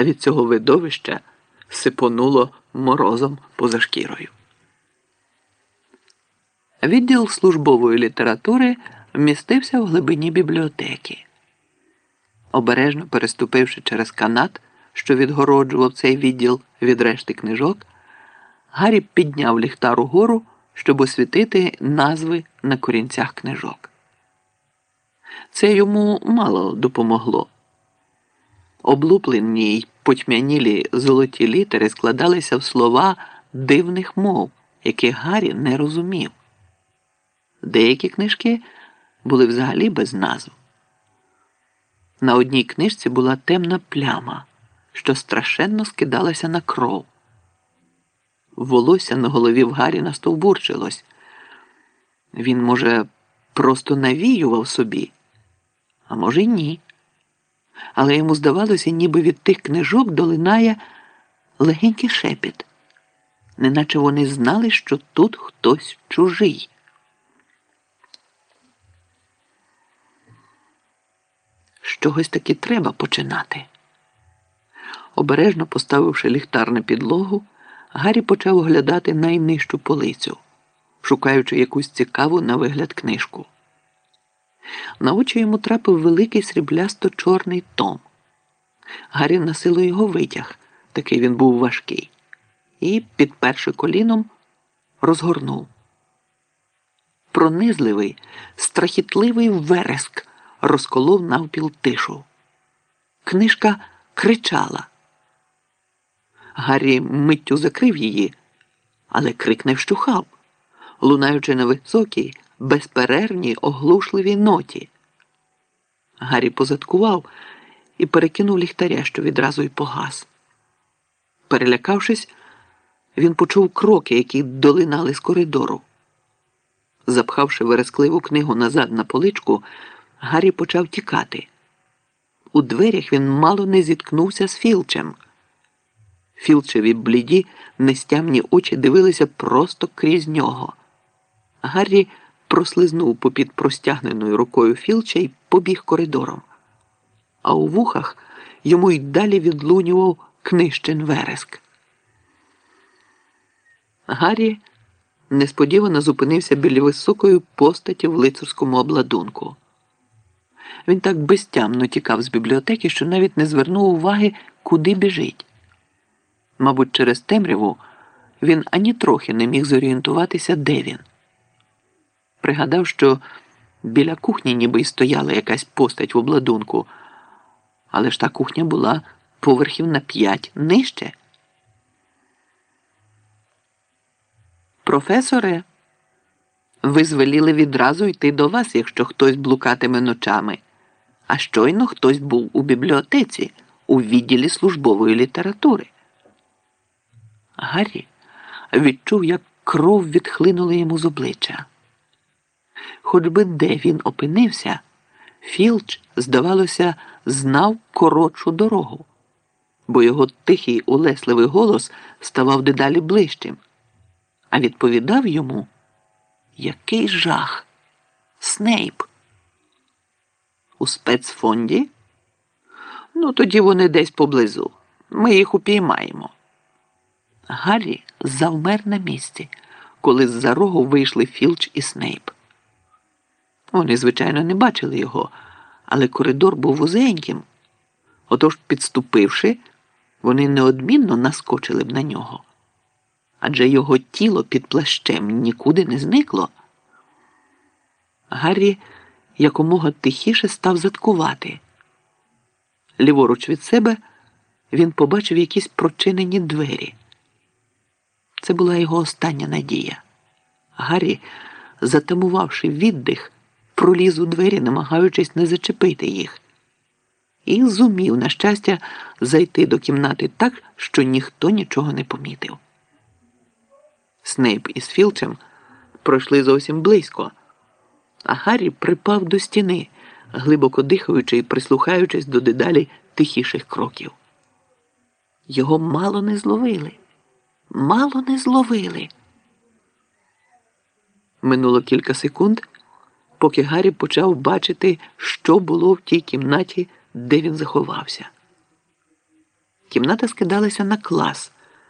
а від цього видовища сипонуло морозом поза шкірою. Відділ службової літератури вмістився в глибині бібліотеки. Обережно переступивши через канат, що відгороджував цей відділ від решти книжок, Гаррі підняв ліхтар угору, щоб освітити назви на корінцях книжок. Це йому мало допомогло. Облуплені й потьмянілі золоті літери складалися в слова дивних мов, яких Гаррі не розумів. Деякі книжки були взагалі без назв. На одній книжці була темна пляма, що страшенно скидалася на кров. Волосся на голові в Гаррі настовбурчилось. Він, може, просто навіював собі, а може й ні. Але йому здавалося, ніби від тих книжок долинає легенький шепіт, неначе вони знали, що тут хтось чужий. З чогось таки треба починати. Обережно поставивши ліхтар на підлогу, Гаррі почав оглядати найнижчу полицю, шукаючи якусь цікаву на вигляд книжку. На очі йому трапив великий сріблясто-чорний том. Гаррі насилу його витяг, такий він був важкий, і, підперши коліном, розгорнув. Пронизливий, страхітливий вереск розколов навпіл тишу. Книжка кричала. Гаррі миттю закрив її, але крик не вщухав, лунаючи на високій, безперервній, оглушливій ноті. Гаррі позадкував і перекинув ліхтаря, що відразу й погас. Перелякавшись, він почув кроки, які долинали з коридору. Запхавши верескливу книгу назад на поличку, Гаррі почав тікати. У дверях він мало не зіткнувся з Філчем. Філчеві бліді, нестямні очі дивилися просто крізь нього. Гаррі прослизнув попід простягненою рукою Філча й побіг коридором. А у вухах йому й далі відлунював книжчин вереск. Гаррі несподівано зупинився біля високої постаті в лицарському обладунку. Він так безтямно тікав з бібліотеки, що навіть не звернув уваги, куди біжить. Мабуть, через темряву він ані трохи не міг зорієнтуватися, де він. Пригадав, що біля кухні ніби й стояла якась постать в обладунку, але ж та кухня була поверхів на 5 нижче. «Професоре, ви звеліли відразу йти до вас, якщо хтось блукатиме ночами. А щойно хтось був у бібліотеці, у відділі службової літератури». Гаррі відчув, як кров відхлинула йому з обличчя. Хоч би де він опинився, Філч, здавалося, знав коротшу дорогу, бо його тихий улесливий голос ставав дедалі ближчим, а відповідав йому: який жах! Снейп! У спецфонді? Ну, тоді вони десь поблизу. Ми їх упіймаємо. Гаррі завмер на місці, коли з-за рогу вийшли Філч і Снейп. Вони, звичайно, не бачили його, але коридор був вузеньким. Отож, підступивши, вони неодмінно наскочили б на нього. Адже його тіло під плащем нікуди не зникло. Гаррі якомога тихіше став заткувати. Ліворуч від себе він побачив якісь прочинені двері. Це була його остання надія. Гаррі, затамувавши віддих, проліз у двері, намагаючись не зачепити їх. І зумів, на щастя, зайти до кімнати так, що ніхто нічого не помітив. Снейп із Філчем пройшли зовсім близько, а Гаррі припав до стіни, глибоко дихаючи і прислухаючись до дедалі тихіших кроків. Його мало не зловили. Мало не зловили. Минуло кілька секунд, поки Гаррі почав бачити, що було в тій кімнаті, де він заховався. Кімната скидалася на клас,